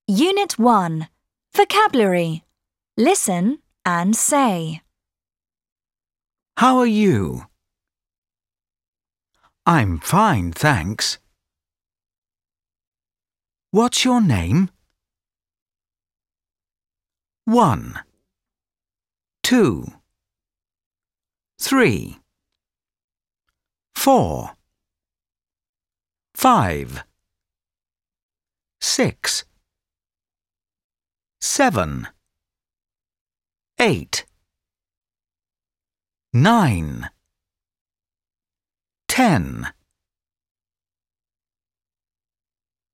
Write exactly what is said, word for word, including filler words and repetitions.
Unit one. Vocabulary. Listen and say. How are you? I'm fine, thanks. What's your name? One, two, three, four, five, six, seven, eight, nine, ten.